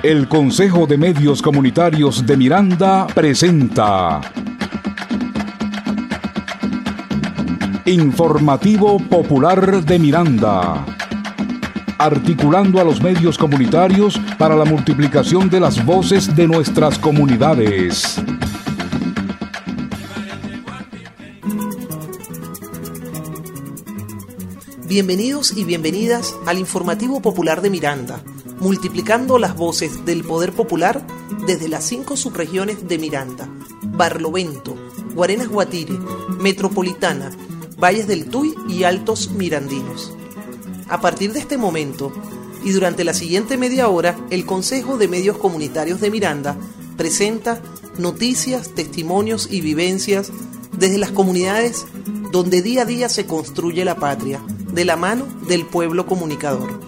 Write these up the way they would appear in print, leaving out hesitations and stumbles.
El Consejo de Medios Comunitarios de Miranda presenta Informativo Popular de Miranda, articulando a los medios comunitarios para la multiplicación de las voces de nuestras comunidades. Bienvenidos y bienvenidas al Informativo Popular de Miranda, multiplicando las voces del poder popular desde las 5 subregiones de Miranda: Barlovento, Guarenas Guatire, Metropolitana, Valles del Tuy y Altos Mirandinos. A partir de este momento y durante la siguiente media hora, el Consejo de Medios Comunitarios de Miranda presenta noticias, testimonios y vivencias desde las comunidades donde día a día se construye la patria, de la mano del pueblo comunicador.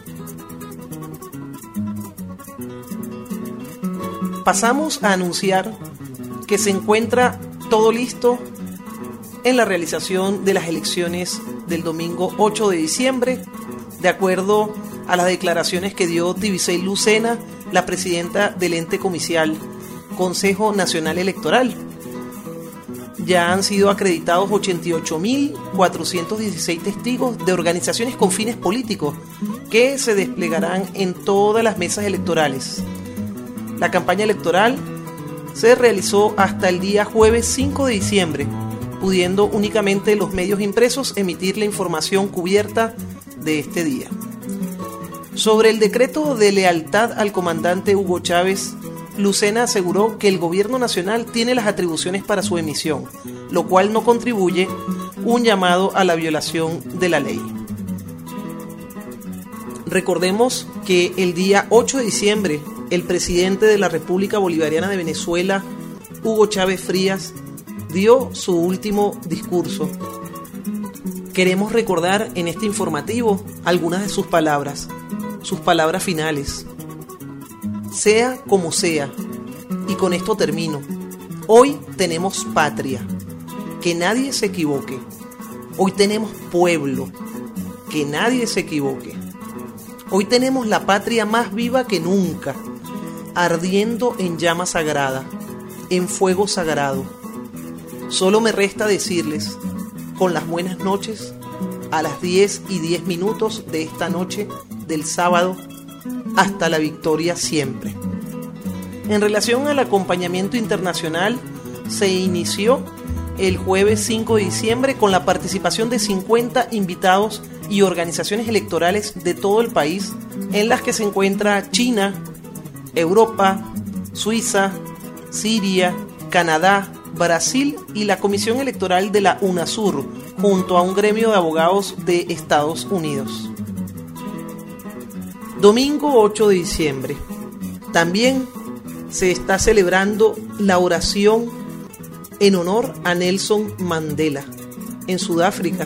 Pasamos a anunciar que se encuentra todo listo en la realización de las elecciones del domingo 8 de diciembre, de acuerdo a las declaraciones que dio Tibisay Lucena, la presidenta del ente comicial Consejo Nacional Electoral. Ya han sido acreditados 88.416 testigos de organizaciones con fines políticos que se desplegarán en todas las mesas electorales. La campaña electoral se realizó hasta el día jueves 5 de diciembre, pudiendo únicamente los medios impresos emitir la información cubierta de este día. Sobre el decreto de lealtad al comandante Hugo Chávez, Lucena aseguró que el gobierno nacional tiene las atribuciones para su emisión, lo cual no contribuye un llamado a la violación de la ley. Recordemos que el día 8 de diciembre, el presidente de la República Bolivariana de Venezuela, Hugo Chávez Frías, dio su último discurso. Queremos recordar en este informativo algunas de sus palabras finales. Sea como sea, y con esto termino, hoy tenemos patria, que nadie se equivoque. Hoy tenemos pueblo, que nadie se equivoque. Hoy tenemos la patria más viva que nunca, ardiendo en llama sagrada, en fuego sagrado. Solo me resta decirles, con las buenas noches, a las 10:10 de esta noche del sábado, hasta la victoria siempre. En relación al acompañamiento internacional, se inició el jueves 5 de diciembre con la participación de 50 invitados y organizaciones electorales de todo el país, en las que se encuentra China, Europa, Suiza, Siria, Canadá, Brasil y la Comisión Electoral de la UNASUR, junto a un gremio de abogados de Estados Unidos. Domingo 8 de diciembre. También se está celebrando la oración en honor a Nelson Mandela en Sudáfrica.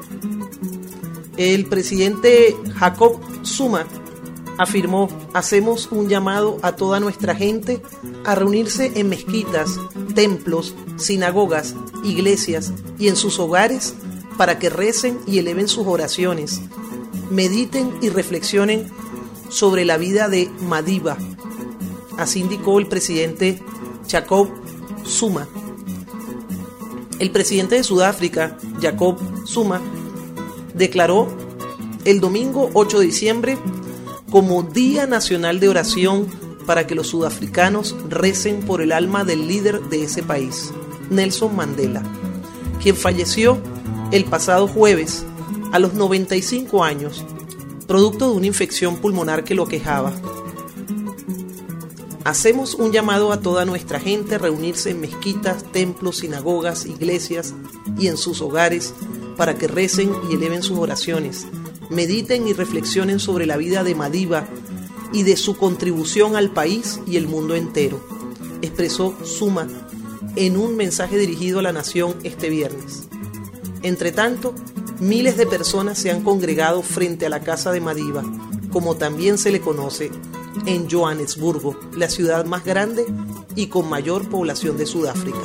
El presidente Jacob Zuma afirmó: hacemos un llamado a toda nuestra gente a reunirse en mezquitas, templos, sinagogas, iglesias y en sus hogares para que recen y eleven sus oraciones, mediten y reflexionen sobre la vida de Madiba. Así indicó el presidente Jacob Zuma. El presidente de Sudáfrica, Jacob Zuma, declaró el domingo 8 de diciembre como Día Nacional de Oración para que los sudafricanos recen por el alma del líder de ese país, Nelson Mandela, quien falleció el pasado jueves a los 95 años, producto de una infección pulmonar que lo quejaba. Hacemos un llamado a toda nuestra gente a reunirse en mezquitas, templos, sinagogas, iglesias y en sus hogares para que recen y eleven sus oraciones, mediten y reflexionen sobre la vida de Madiba y de su contribución al país y el mundo entero, expresó Zuma en un mensaje dirigido a la nación este viernes. Entre tanto, miles de personas se han congregado frente a la casa de Madiba, como también se le conoce, en Johannesburgo, la ciudad más grande y con mayor población de Sudáfrica.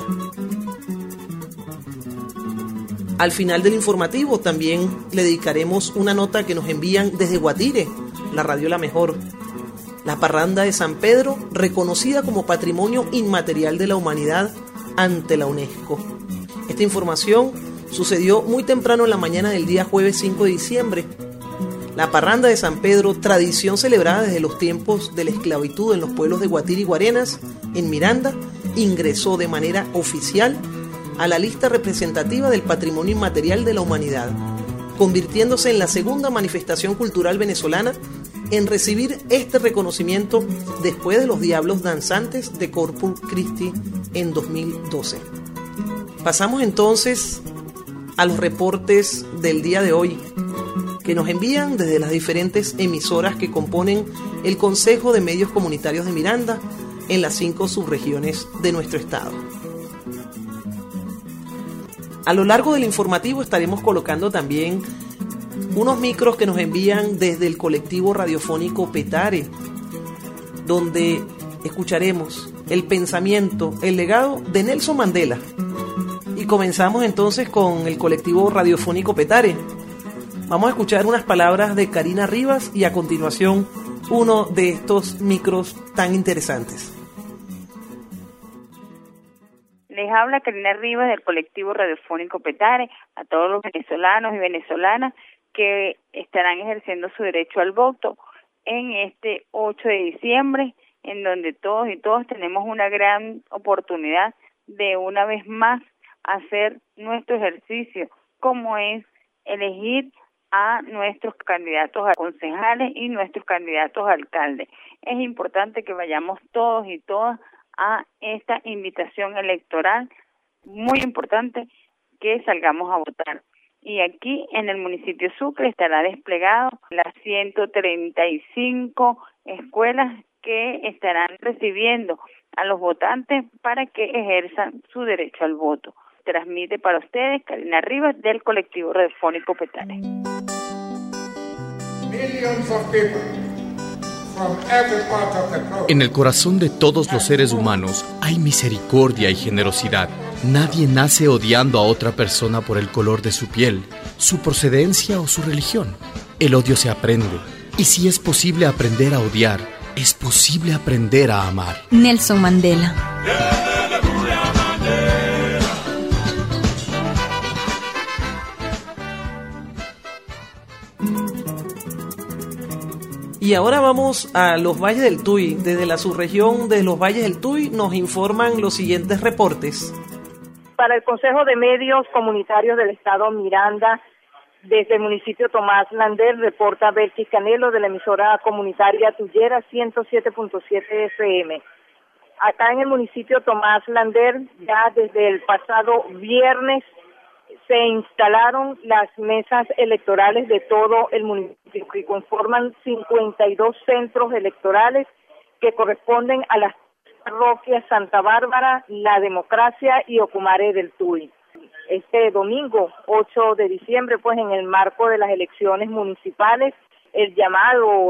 Al final del informativo también le dedicaremos una nota que nos envían desde Guatire, la radio La Mejor, La parranda de San Pedro, reconocida como Patrimonio Inmaterial de la Humanidad ante la UNESCO. Esta información sucedió muy temprano en la mañana del día jueves 5 de diciembre. La parranda de San Pedro, tradición celebrada desde los tiempos de la esclavitud en los pueblos de Guatire y Guarenas, en Miranda, ingresó de manera oficial a la lista representativa del Patrimonio Inmaterial de la Humanidad, convirtiéndose en la segunda manifestación cultural venezolana en recibir este reconocimiento después de los Diablos Danzantes de Corpus Christi en 2012. Pasamos entonces a los reportes del día de hoy, que nos envían desde las diferentes emisoras que componen el Consejo de Medios Comunitarios de Miranda en las 5 subregiones de nuestro estado. A lo largo del informativo estaremos colocando también unos micros que nos envían desde el colectivo radiofónico Petare, donde escucharemos el pensamiento, el legado de Nelson Mandela. Y comenzamos entonces con el colectivo radiofónico Petare. Vamos a escuchar unas palabras de Karina Rivas y a continuación uno de estos micros tan interesantes. Les habla Karina Rivas del colectivo radiofónico Petare, a todos los venezolanos y venezolanas que estarán ejerciendo su derecho al voto en este 8 de diciembre, en donde todos y todas tenemos una gran oportunidad de una vez más hacer nuestro ejercicio, como es elegir a nuestros candidatos a concejales y nuestros candidatos a alcaldes. Es importante que vayamos todos y todas a esta invitación electoral, muy importante que salgamos a votar. Y aquí en el municipio Sucre estará desplegado las 135 escuelas que estarán recibiendo a los votantes para que ejerzan su derecho al voto. Transmite para ustedes Karina Rivas del colectivo radiofónico Petare. En el corazón de todos los seres humanos hay misericordia y generosidad. Nadie nace odiando a otra persona por el color de su piel, su procedencia o su religión. El odio se aprende. Y si es posible aprender a odiar, es posible aprender a amar. Nelson Mandela. Y ahora vamos a los Valles del Tuy. Desde la subregión de los Valles del Tuy nos informan los siguientes reportes. Para el Consejo de Medios Comunitarios del Estado Miranda, desde el municipio Tomás Lander, reporta Belkis Canelo de la emisora comunitaria Tuyera 107.7 FM. Acá en el municipio Tomás Lander, ya desde el pasado viernes, se instalaron las mesas electorales de todo el municipio, que conforman 52 centros electorales que corresponden a las parroquias Santa Bárbara, La Democracia y Ocumare del Tuy. Este domingo, 8 de diciembre, pues en el marco de las elecciones municipales, el llamado,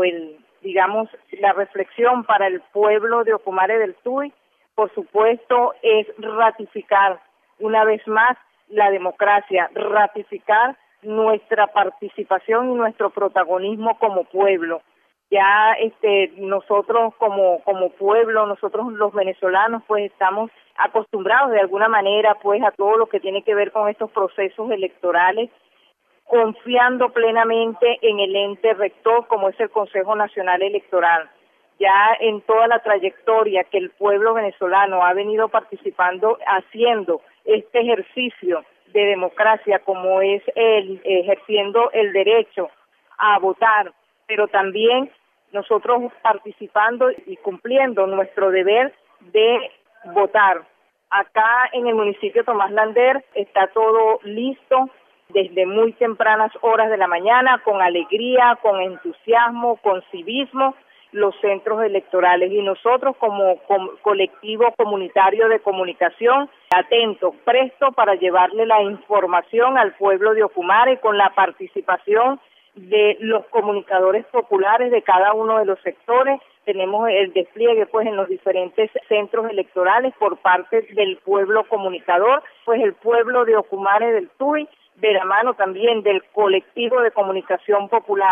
la reflexión para el pueblo de Ocumare del Tuy, por supuesto, es ratificar una vez más la democracia, ratificar nuestra participación y nuestro protagonismo como pueblo. Ya nosotros como pueblo, nosotros los venezolanos, pues estamos acostumbrados de alguna manera pues a todo lo que tiene que ver con estos procesos electorales, confiando plenamente en el ente rector como es el Consejo Nacional Electoral. Ya en toda la trayectoria que el pueblo venezolano ha venido participando, haciendo este ejercicio de democracia como es ejerciendo el derecho a votar, pero también nosotros participando y cumpliendo nuestro deber de votar. Acá en el municipio Tomás Lander está todo listo desde muy tempranas horas de la mañana, con alegría, con entusiasmo, con civismo, los centros electorales, y nosotros como colectivo comunitario de comunicación, atentos, prestos para llevarle la información al pueblo de Ocumare con la participación de los comunicadores populares de cada uno de los sectores. Tenemos el despliegue pues en los diferentes centros electorales por parte del pueblo comunicador, pues el pueblo de Ocumare del Tuy, de la mano también del colectivo de comunicación popular.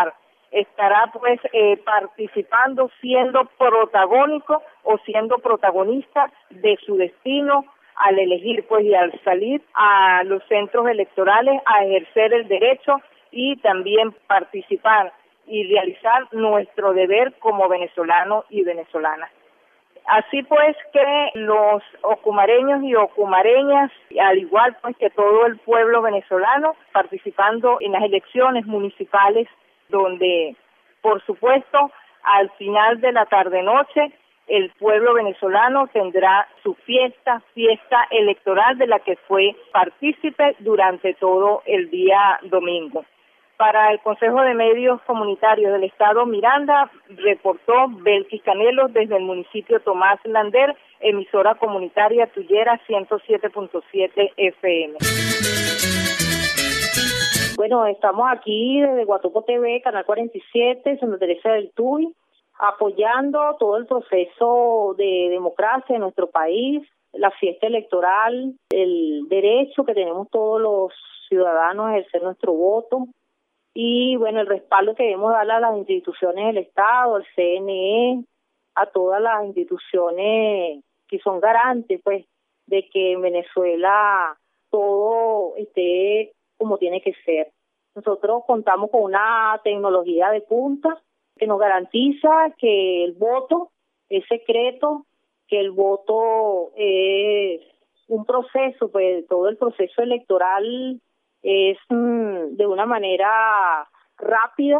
estará pues participando, siendo protagónico o siendo protagonista de su destino al elegir pues y al salir a los centros electorales a ejercer el derecho y también participar y realizar nuestro deber como venezolanos y venezolanas. Así pues que los ocumareños y ocumareñas, al igual pues que todo el pueblo venezolano, participando en las elecciones municipales, donde por supuesto al final de la tarde-noche el pueblo venezolano tendrá su fiesta electoral de la que fue partícipe durante todo el día domingo. Para el Consejo de Medios Comunitarios del Estado Miranda, reportó Belkis Canelo desde el municipio Tomás Lander, emisora comunitaria Tuyera 107.7 FM. Bueno, estamos aquí desde Guatopo TV, Canal 47, Santa Teresa del Tuy, apoyando todo el proceso de democracia en nuestro país, la fiesta electoral, el derecho que tenemos todos los ciudadanos a ejercer nuestro voto. Y bueno, el respaldo que debemos darle a las instituciones del Estado, al CNE, a todas las instituciones que son garantes pues de que en Venezuela todo esté como tiene que ser. Nosotros contamos con una tecnología de punta que nos garantiza que el voto es secreto, que el voto es un proceso, pues todo el proceso electoral es de una manera rápida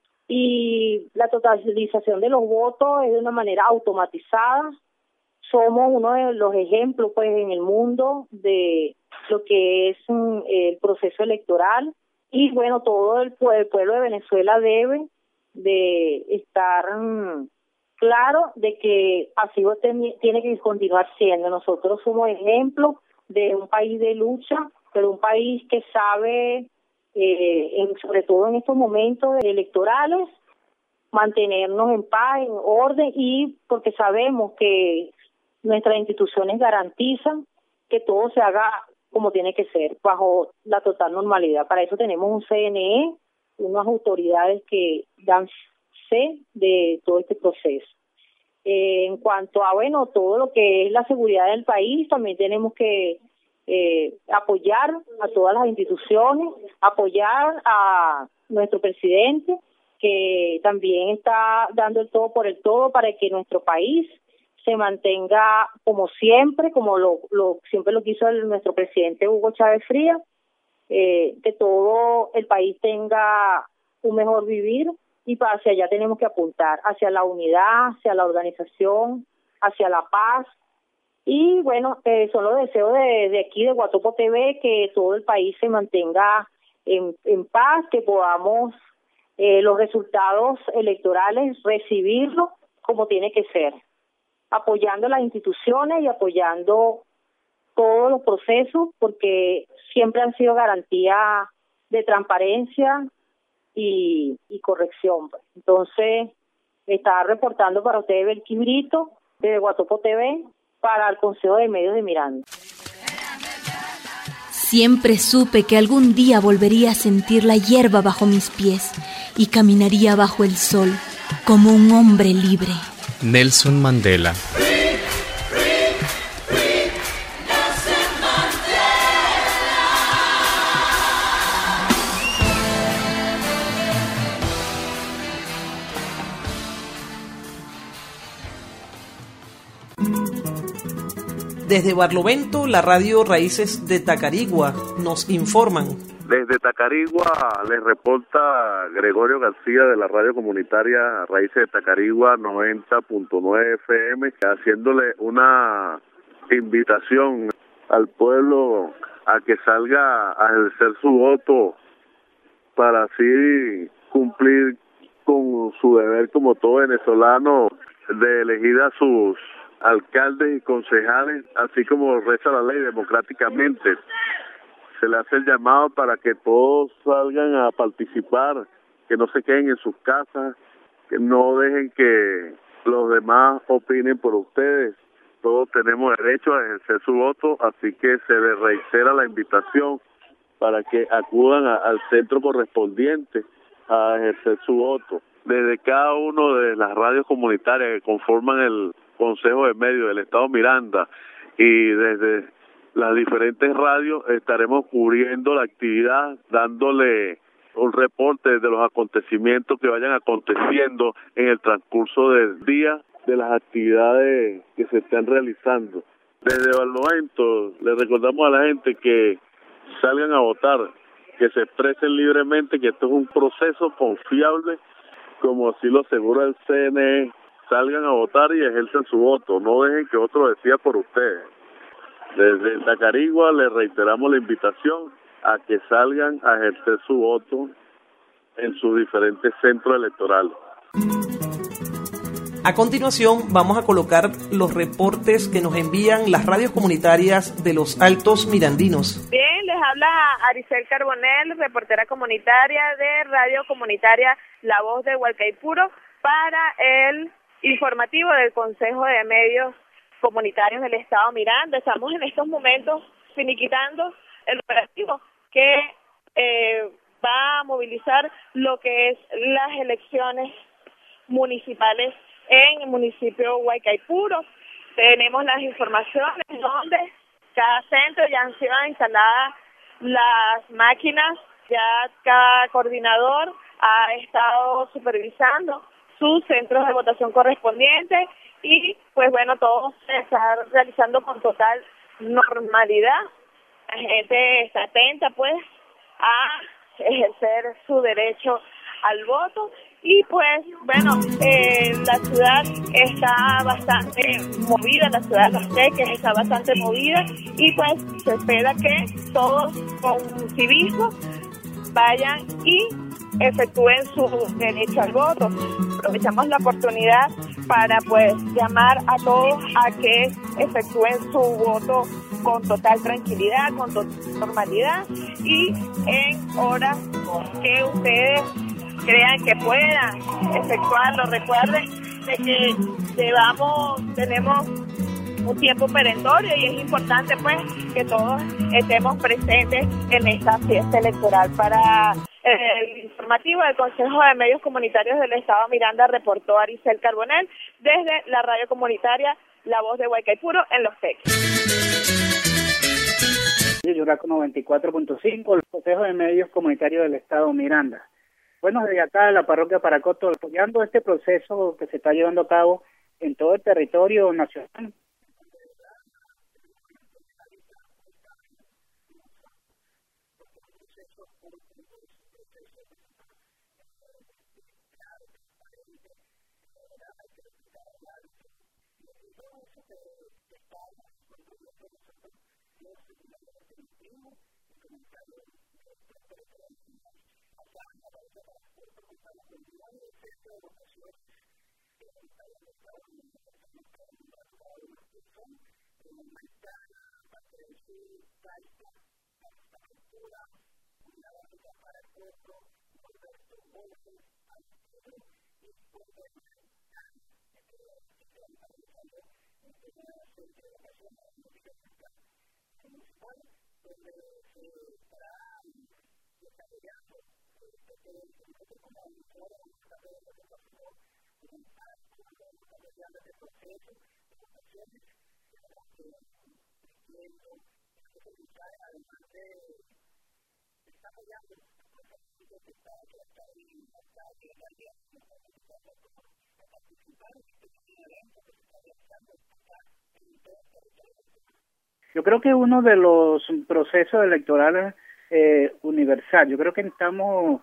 y la totalización de los votos es de una manera automatizada. Somos uno de los ejemplos pues en el mundo de lo que es el proceso electoral y bueno, todo el pueblo de Venezuela debe de estar claro de que así tiene que continuar siendo. Nosotros somos ejemplo de un país de lucha, pero un país que sabe, sobre todo en estos momentos electorales, mantenernos en paz, en orden, y porque sabemos que nuestras instituciones garantizan que todo se haga como tiene que ser, bajo la total normalidad. Para eso tenemos un CNE, unas autoridades que dan fe de todo este proceso. En cuanto a, bueno, todo lo que es la seguridad del país, también tenemos que apoyar a todas las instituciones, apoyar a nuestro presidente, que también está dando el todo por el todo para que nuestro país se mantenga como siempre, como siempre lo quiso nuestro presidente Hugo Chávez Frías, que todo el país tenga un mejor vivir, y hacia allá tenemos que apuntar, hacia la unidad, hacia la organización, hacia la paz. Y bueno, son los deseos de aquí de Guatopo TV, que todo el país se mantenga en paz, que podamos los resultados electorales recibirlos como tiene que ser, apoyando las instituciones y apoyando todos los procesos, porque siempre han sido garantía de transparencia y corrección. Entonces, está reportando para ustedes Belkis Brito desde Guatopo TV para el Consejo de Medios de Miranda. Siempre supe que algún día volvería a sentir la hierba bajo mis pies y caminaría bajo el sol como un hombre libre. Nelson Mandela. Desde Barlovento, la radio Raíces de Tacarigua nos informan. Desde Tacarigua les reporta Gregorio García de la radio comunitaria Raíces de Tacarigua 90.9 FM, haciéndole una invitación al pueblo a que salga a ejercer su voto para así cumplir con su deber como todo venezolano de elegir a sus alcaldes y concejales, así como reza la ley democráticamente. Se le hace el llamado para que todos salgan a participar, que no se queden en sus casas, que no dejen que los demás opinen por ustedes. Todos tenemos derecho a ejercer su voto, así que se les reitera la invitación para que acudan al centro correspondiente a ejercer su voto. Desde cada uno de las radios comunitarias que conforman el Consejo de Medios del Estado Miranda y desde las diferentes radios estaremos cubriendo la actividad, dándole un reporte de los acontecimientos que vayan aconteciendo en el transcurso del día, de las actividades que se están realizando. Desde el momento le recordamos a la gente que salgan a votar, que se expresen libremente, que esto es un proceso confiable, como así lo asegura el CNE. Salgan a votar y ejerzan su voto, no dejen que otro decida por ustedes. Desde Tacarigua les reiteramos la invitación a que salgan a ejercer su voto en sus diferentes centros electorales. A continuación vamos a colocar los reportes que nos envían las radios comunitarias de los Altos Mirandinos. Bien, les habla Aricel Carbonell, reportera comunitaria de Radio Comunitaria La Voz de Hualcaipuro, para el informativo del Consejo de Medios Comunitarios del Estado Miranda. Estamos en estos momentos finiquitando el operativo que va a movilizar lo que es las elecciones municipales en el municipio de Hualcaipuro. Tenemos las informaciones donde cada centro ya han sido instaladas las máquinas, ya cada coordinador ha estado supervisando sus centros de votación correspondientes y pues bueno, todo se está realizando con total normalidad. La gente está atenta pues a ejercer su derecho al voto y pues bueno, la ciudad está bastante movida, la ciudad de Los Teques está bastante movida y pues se espera que todos con civismo vayan y efectúen su derecho al voto. Aprovechamos la oportunidad para pues llamar a todos a que efectúen su voto con total tranquilidad, con total normalidad y en horas que ustedes crean que puedan efectuarlo. Recuerden de que tenemos un tiempo perentorio y es importante pues que todos estemos presentes en esta fiesta electoral. Para el informativo del Consejo de Medios Comunitarios del Estado Miranda, reportó Aricel Carbonell desde la radio comunitaria La Voz de Hualcaipuro en Los Teques. Yuraco 94.5, el Consejo de Medios Comunitarios del Estado Miranda. Bueno, desde acá la parroquia Paracoto, apoyando este proceso que se está llevando a cabo en todo el territorio nacional. Yo creo que uno de los procesos electorales universal, yo creo que estamos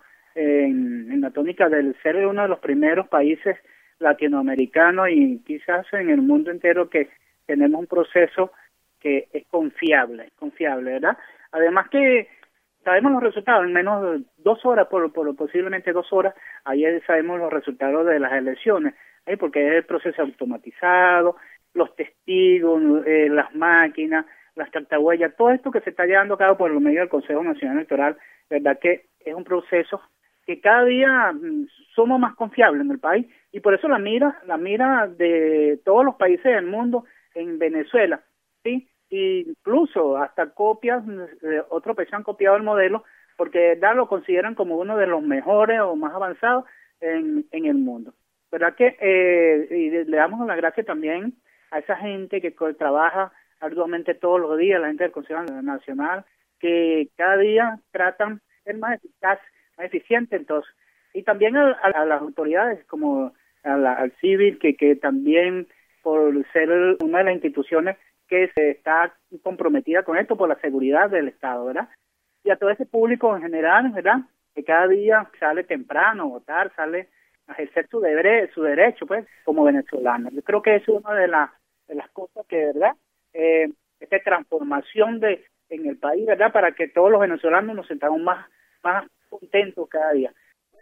en la tónica del ser uno de los primeros países latinoamericanos y quizás en el mundo entero que tenemos un proceso que es confiable, ¿verdad? Además que sabemos los resultados en menos de 2 horas, posiblemente 2 horas, ayer sabemos los resultados de las elecciones, porque es el proceso automatizado, los testigos, las máquinas, las cartahuellas, todo esto que se está llevando a cabo por el medio del Consejo Nacional Electoral, verdad que es un proceso que cada día somos más confiables en el país y por eso la mira de todos los países del mundo en Venezuela, ¿sí? E incluso hasta copias, otros países han copiado el modelo porque ya lo consideran como uno de los mejores o más avanzados en el mundo. ¿Verdad que y le damos las gracias también a esa gente que trabaja arduamente todos los días, la gente del Consejo Nacional, que cada día tratan de ser más eficaz, más eficiente, entonces, y también a las autoridades como al civil, que también por ser una de las instituciones que se está comprometida con esto por la seguridad del Estado, ¿verdad? Y a todo ese público en general, ¿verdad? Que cada día sale temprano a votar, sale a ejercer su derecho, pues, como venezolano. Yo creo que es una de las cosas que, ¿verdad? Esta transformación en el país, ¿verdad? Para que todos los venezolanos nos sintamos más contentos cada día.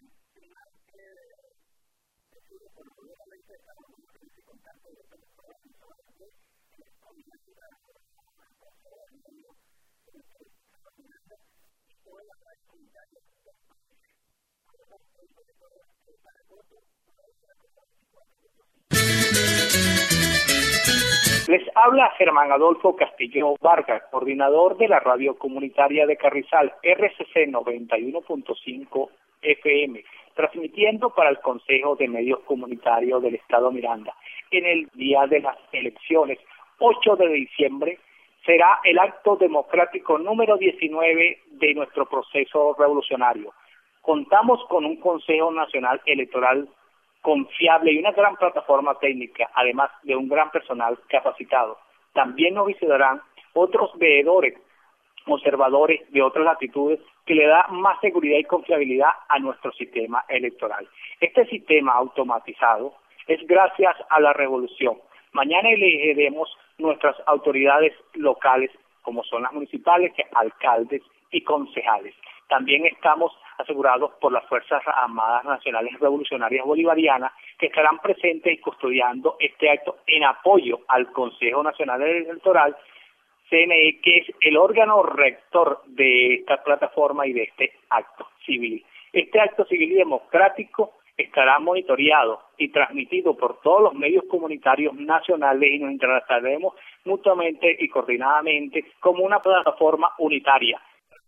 Les habla Germán Adolfo Castillo Vargas, coordinador de la radio comunitaria de Carrizal, RCC 91.5 FM, transmitiendo para el Consejo de Medios Comunitarios del Estado Miranda. En el día de las elecciones, 8 de diciembre, será el acto democrático número 19 de nuestro proceso revolucionario. Contamos con un Consejo Nacional Electoral confiable y una gran plataforma técnica, además de un gran personal capacitado. También nos visitarán otros veedores, observadores de otras latitudes que le da más seguridad y confiabilidad a nuestro sistema electoral. Este sistema automatizado es gracias a la revolución. Mañana elegiremos nuestras autoridades locales, como son las municipales, alcaldes y concejales. También estamos asegurados por las Fuerzas Armadas Nacionales Revolucionarias Bolivarianas, que estarán presentes y custodiando este acto en apoyo al Consejo Nacional Electoral, CNE, que es el órgano rector de esta plataforma y de este acto civil. Este acto civil y democrático estará monitoreado y transmitido por todos los medios comunitarios nacionales y nos interactuaremos mutuamente y coordinadamente como una plataforma unitaria.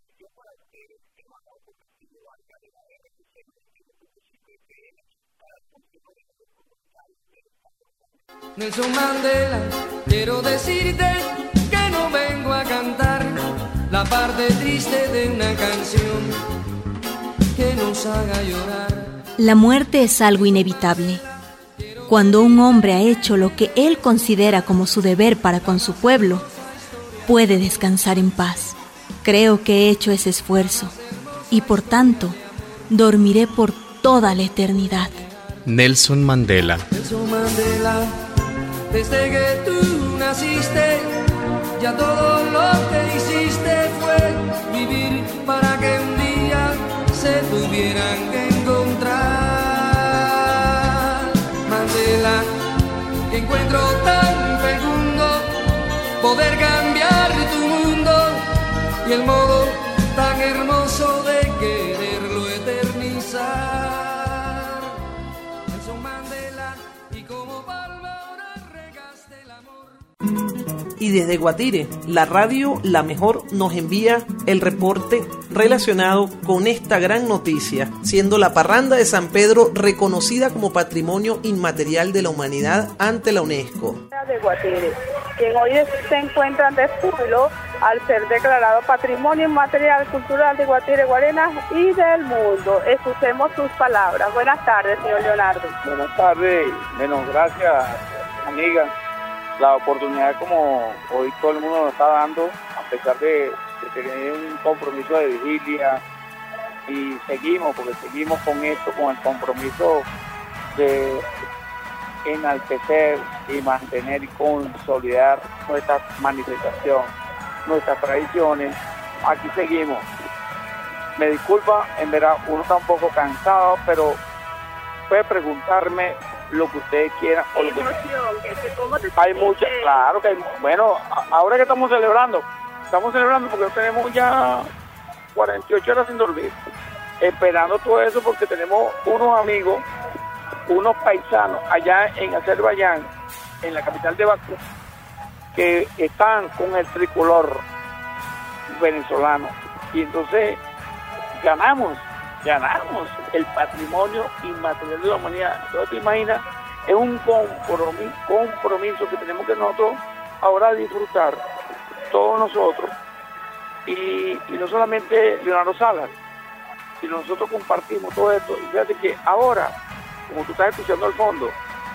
Nelson Mandela, quiero decirte que no vengo a cantar la parte triste de una canción que nos haga llorar. La muerte es algo inevitable. Cuando un hombre ha hecho lo que él considera como su deber para con su pueblo, puede descansar en paz. Creo que he hecho ese esfuerzo y por tanto dormiré por toda la eternidad. Nelson Mandela. Nelson Mandela, desde que tú naciste, ya todo lo que hiciste fue vivir para que un día se tuvieran que encontrar. Mandela, que encuentro tan fecundo poder cambiar tu mundo y el modo tan hermoso de quererlo eternizar. Y desde Guatire, la radio La Mejor nos envía el reporte relacionado con esta gran noticia, siendo la parranda de San Pedro reconocida como Patrimonio Inmaterial de la Humanidad ante la UNESCO. De Guatire, quien hoy se encuentran de júbilo al ser declarado Patrimonio Inmaterial Cultural de Guatire, Guarenas y del mundo. Escuchemos sus palabras. Buenas tardes, señor Leonardo. Buenas tardes, gracias, amiga. La oportunidad, como hoy todo el mundo nos está dando, a pesar de tener un compromiso de vigilia, y seguimos con esto, con el compromiso de enaltecer y mantener y consolidar nuestra manifestación, nuestras tradiciones. Aquí seguimos. Me disculpa, en verdad uno está un poco cansado, pero puede preguntarme lo que ustedes quieran. O lo que... Hay muchas, claro que hay, bueno, ahora que estamos celebrando porque tenemos ya 48 horas sin dormir, esperando todo eso, porque tenemos unos amigos, unos paisanos allá en Azerbaiyán, en la capital de Bakú, que están con el tricolor venezolano, y entonces ganamos el patrimonio inmaterial de la humanidad. Entonces te imaginas, es un compromiso que tenemos que nosotros ahora disfrutar, todos nosotros, y no solamente Leonardo Salas, sino nosotros compartimos todo esto. Y fíjate que ahora, como tú estás escuchando al fondo,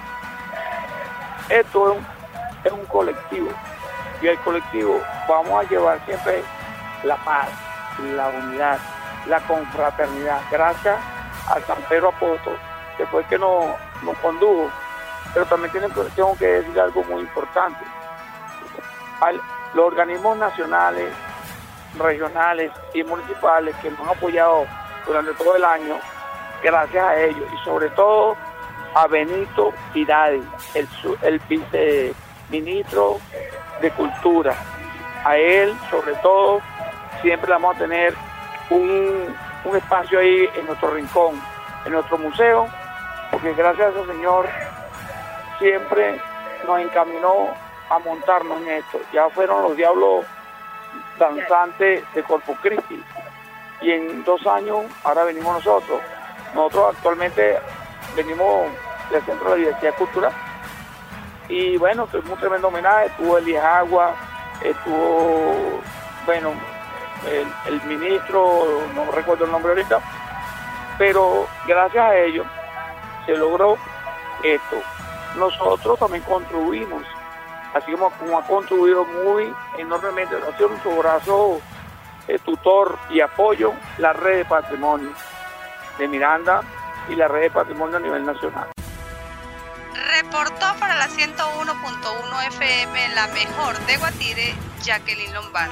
esto es un colectivo, y el colectivo vamos a llevar siempre la paz, la unidad, la confraternidad, gracias al San Pedro Apóstol, que fue el que nos condujo. Pero también tengo que decir algo muy importante. Los organismos nacionales, regionales y municipales que nos han apoyado durante todo el año, gracias a ellos, y sobre todo a Benito Tiradi, el viceministro de Cultura. A él, sobre todo, siempre vamos a tener un espacio ahí en nuestro rincón, en nuestro museo, porque gracias a ese señor siempre nos encaminó a montarnos en esto. Ya fueron los diablos danzantes de Corpus Christi, y en 2 años ahora venimos nosotros. Nosotros actualmente venimos del Centro de Diversidad Cultural, y bueno, tuvimos un tremendo homenaje. Estuvo Elías Agua, estuvo, bueno, el ministro, no recuerdo el nombre ahorita, pero gracias a ellos se logró esto. Nosotros también contribuimos, así como ha contribuido muy enormemente, ha sido nuestro brazo tutor y apoyo la red de patrimonio de Miranda y la red de patrimonio a nivel nacional. Reportó para la 101.1 FM La Mejor de Guatire, Jacqueline Lombano.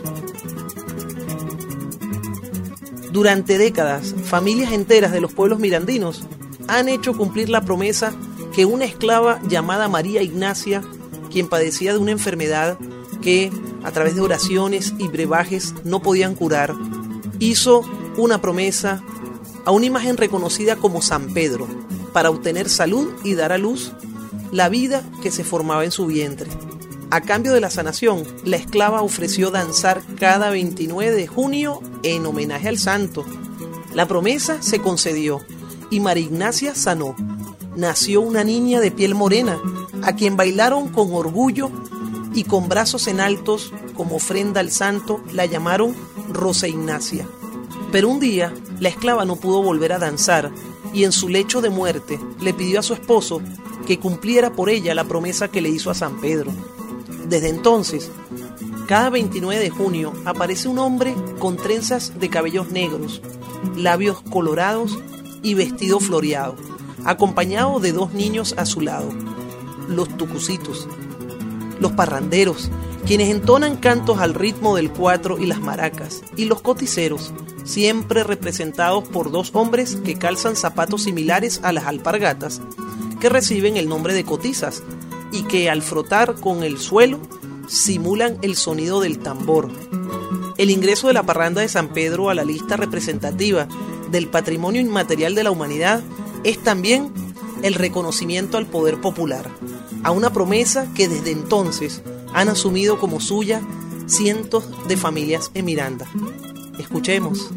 Durante décadas, familias enteras de los pueblos mirandinos han hecho cumplir la promesa que una esclava llamada María Ignacia, quien padecía de una enfermedad que, a través de oraciones y brebajes, no podían curar, hizo una promesa a una imagen reconocida como San Pedro, para obtener salud y dar a luz la vida que se formaba en su vientre. A cambio de la sanación, la esclava ofreció danzar cada 29 de junio en homenaje al santo. La promesa se concedió y María Ignacia sanó. Nació una niña de piel morena, a quien bailaron con orgullo y con brazos en altos como ofrenda al santo la llamaron Rosa Ignacia. Pero un día la esclava no pudo volver a danzar y en su lecho de muerte le pidió a su esposo que cumpliera por ella la promesa que le hizo a San Pedro. Desde entonces, cada 29 de junio aparece un hombre con trenzas de cabellos negros, labios colorados y vestido floreado, acompañado de 2 niños a su lado, los tucucitos, los parranderos, quienes entonan cantos al ritmo del cuatro y las maracas, y los coticeros, siempre representados por 2 hombres que calzan zapatos similares a las alpargatas, que reciben el nombre de cotizas, y que al frotar con el suelo simulan el sonido del tambor. El ingreso de la parranda de San Pedro a la lista representativa del Patrimonio Inmaterial de la Humanidad es también el reconocimiento al poder popular, a una promesa que desde entonces han asumido como suya cientos de familias en Miranda. Escuchemos.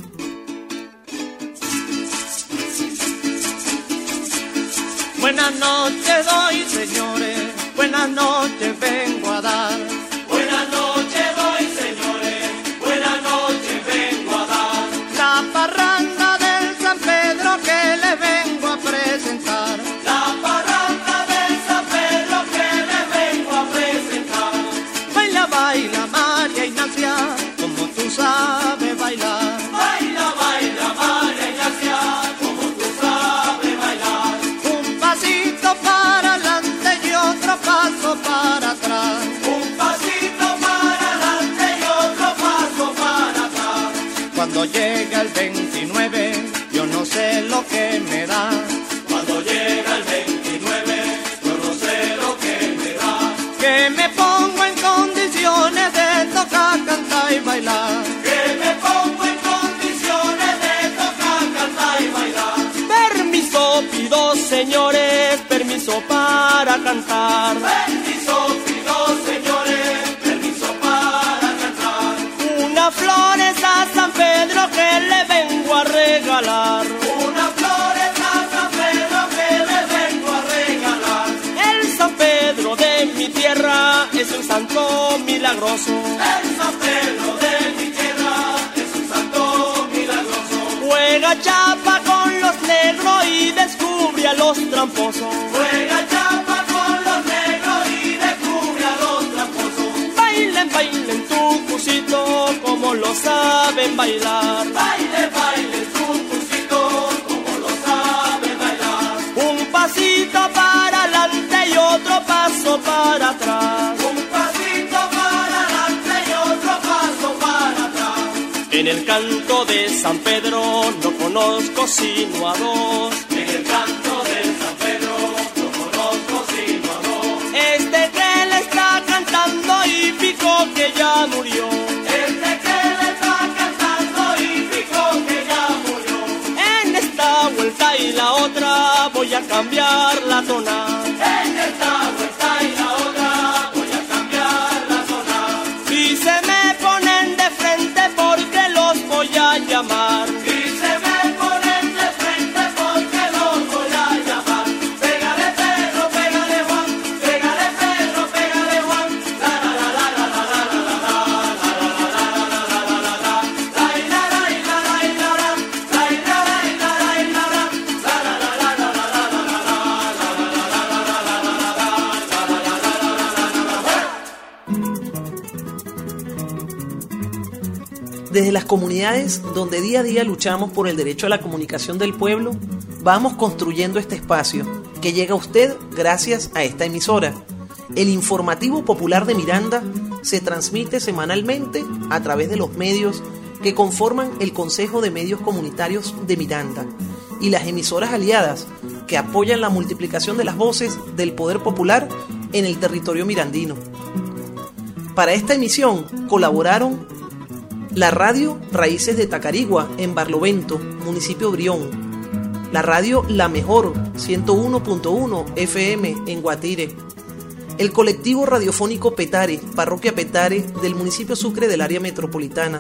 Buenas noches doy, señores, buenas noches vengo a dar. Buenas noches doy, señores, buenas noches vengo a dar. La parranda del San Pedro que le vengo a presentar. La parranda del San Pedro que le vengo a presentar. Baila, baila, María Ignacia, como tú sabes bailar. Baila, baila, María Ignacia, como tú sabes bailar. Un pasito para adelante y otro paso para atrás. Un pasito para adelante y otro paso para atrás. Cuando llega el 29, yo no sé lo que me da. Cuando llega el 29, yo no sé lo que me da. Que me pongo en condiciones de tocar, cantar y bailar. Que me pongo en condiciones de tocar, cantar y bailar. Permiso pido, señores, permiso para cantar. Permiso pido, señores, permiso para cantar. Unas flores a San Pedro que le vengo milagroso. El San Pedro de mi tierra es un santo milagroso. Juega chapa con los negros y descubre a los tramposos. Juega chapa con los negros y descubre a los tramposos. Bailen, bailen tu cusito como lo saben bailar. Baile, baile tu cusito como lo saben bailar. Un pasito para adelante y otro paso para atrás. Un pasito para adelante y otro paso para atrás. En el canto de San Pedro no conozco sino a dos. En el canto de San Pedro no conozco sino a dos. Este que le está cantando y picó que ya murió. Este que le está cantando y picó que ya murió. En esta vuelta y la otra voy a cambiar la zona. En esta vuelta y la otra voy a cambiar la zona. Y se me ponen de frente porque los voy a llamar. Y se me ponen de frente porque los voy a llamar. Pégale Pedro, pégale Juan, pégale Pedro, pégale Juan. La la la la la la la la Desde las comunidades donde día a día luchamos por el derecho a la comunicación del pueblo, vamos construyendo este espacio que llega a usted gracias a esta emisora. El Informativo Popular de Miranda se transmite semanalmente a través de los medios que conforman el Consejo de Medios Comunitarios de Miranda y las emisoras aliadas que apoyan la multiplicación de las voces del poder popular en el territorio mirandino. Para esta emisión colaboraron la radio Raíces de Tacarigua en Barlovento, municipio Brión, la radio La Mejor 101.1 FM en Guatire, el colectivo radiofónico Petare, parroquia Petare del municipio Sucre del área metropolitana,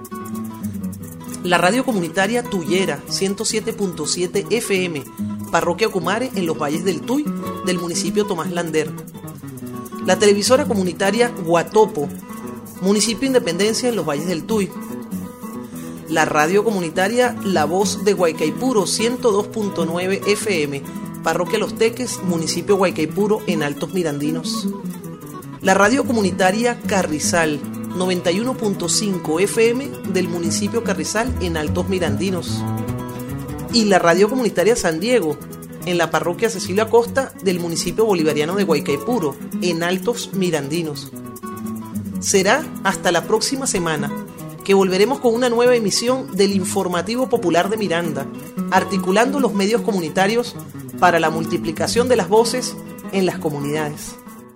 la radio comunitaria Tuyera 107.7 FM, parroquia Ocumare en los Valles del Tuy del municipio Tomás Lander, la televisora comunitaria Guatopo, municipio Independencia en los Valles del Tuy, la radio comunitaria La Voz de Guaycaipuro 102.9 FM, parroquia Los Teques, municipio Guaycaipuro en Altos Mirandinos, la radio comunitaria Carrizal 91.5 FM del municipio Carrizal en Altos Mirandinos y la radio comunitaria San Diego en la parroquia Cecilio Acosta del municipio bolivariano de Guaycaipuro en Altos Mirandinos. Será hasta la próxima semana que volveremos con una nueva emisión del Informativo Popular de Miranda, articulando los medios comunitarios para la multiplicación de las voces en las comunidades.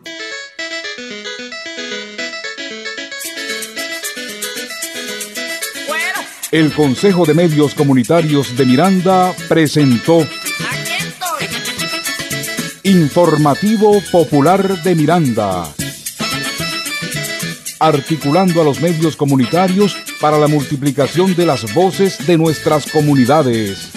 El Consejo de Medios Comunitarios de Miranda presentó Informativo Popular de Miranda, articulando a los medios comunitarios para la multiplicación de las voces de nuestras comunidades.